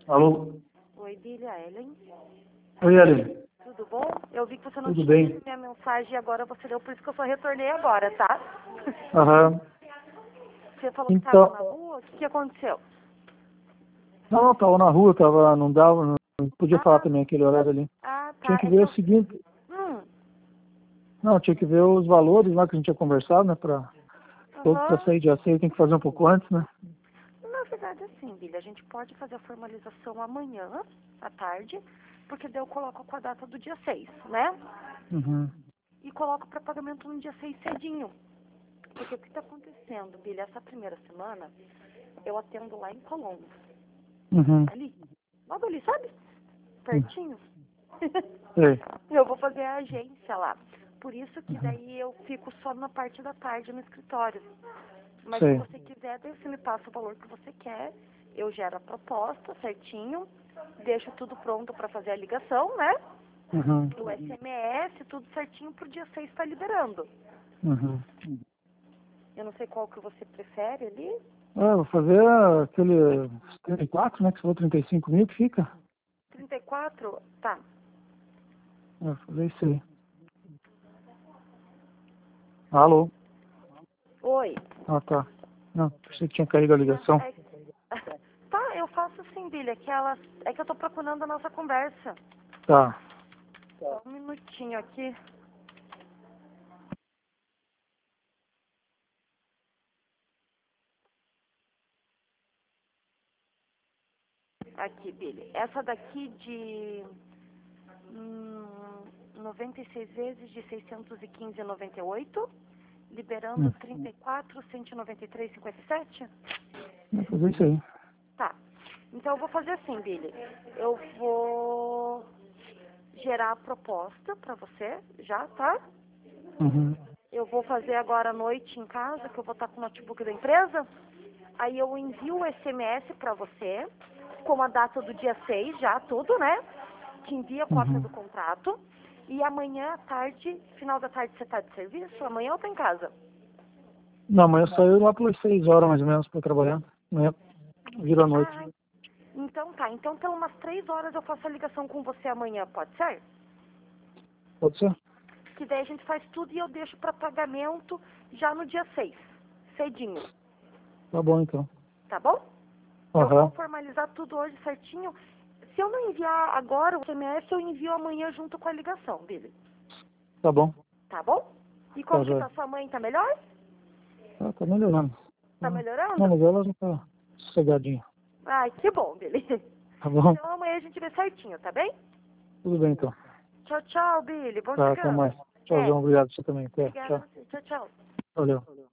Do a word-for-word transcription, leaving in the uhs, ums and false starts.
Alô? Oi, Billy, a Ellen. Oi, Ellen. Tudo bom? Eu vi que você não Tudo tinha bem? visto minha mensagem e agora você deu, por isso que eu só retornei agora, tá? Aham. Você falou que Então, estava na rua, o que, que aconteceu? não, eu tava na rua, tava, não dava, não não podia falar Ah, também aquele horário ali. ah, Tinha tá. que É ver que o eu... seguinte, Hum, não, tinha que ver os valores lá que a gente tinha conversado, né, pra, pra aham. sair de aceio, tem que fazer um pouco antes, né? Na verdade, assim, Billy, a gente pode fazer a formalização amanhã, à tarde, porque daí eu coloco com a data do dia seis, né? Uhum. E coloco para pagamento no dia seis cedinho. Porque o que está acontecendo, Billy, essa primeira semana, eu atendo lá em Colombo. Uhum. Ali, logo ali, sabe? Pertinho. Sei. Eu vou fazer a agência lá. Por isso que daí eu fico só na parte da tarde no escritório. Mas se Sei. você quiser, daí você me passa o valor que você quer. Eu gero a proposta certinho. Deixo tudo pronto para fazer a ligação, né? Uhum. O S M S, tudo certinho pro dia seis estar liberando. Uhum. Eu não sei qual que você prefere ali. Ah, vou fazer aquele trinta e quatro, né, que você falou trinta e cinco mil que fica. trinta e quatro? Tá. É, vou fazer isso aí. Alô? Oi. Ah, tá. Não, pensei que tinha caído a ligação. É, tá, eu faço sim, Billy. É que, ela, é que eu tô procurando a nossa conversa. Tá. Só um minutinho aqui. Aqui, Billy. Essa daqui de hum, noventa e seis vezes de seiscentos e quinze vírgula noventa e oito, liberando Hum. trinta e quatro, cento e noventa e três vírgula cinquenta e sete. Vou fazer isso aí. Tá. Então eu vou fazer assim, Billy. Eu vou gerar a proposta pra você, já, tá? Uhum. Eu vou fazer agora à noite em casa, que eu vou estar com o notebook da empresa. Aí eu envio o S M S pra você, com a data do dia seis já, tudo, né? Te envia a cópia Uhum. do contrato. E amanhã à tarde, final da tarde, você tá de serviço? Amanhã eu tô em casa. Não, amanhã eu saio lá pelas seis horas mais ou menos para trabalhar. Amanhã vira a noite. Ah, então tá. Então pelas umas três horas eu faço a ligação com você amanhã, pode ser? Pode ser? Que daí a gente faz tudo e eu deixo pra pagamento já no dia seis, cedinho, Tá bom então. tá bom? Eu vou Aham. formalizar tudo hoje certinho. Se eu não enviar agora o S M S, eu envio amanhã junto com a ligação, Billy. Tá bom. Tá bom? E Tá como que jóia. tá sua mãe? Tá melhor? Tá, tá melhorando. Tá Tá. Não, melhorando? mas ela já tá sossegadinha. Ai, que bom, Billy. Tá bom? Então amanhã a gente vê certinho, tá bem? Tudo bem então. Tchau, tchau, Billy. Bom Tá, até descanso. mais. É, Tchauzão, obrigado você também. Até. obrigada a Tchau. você. Tchau, tchau. Valeu.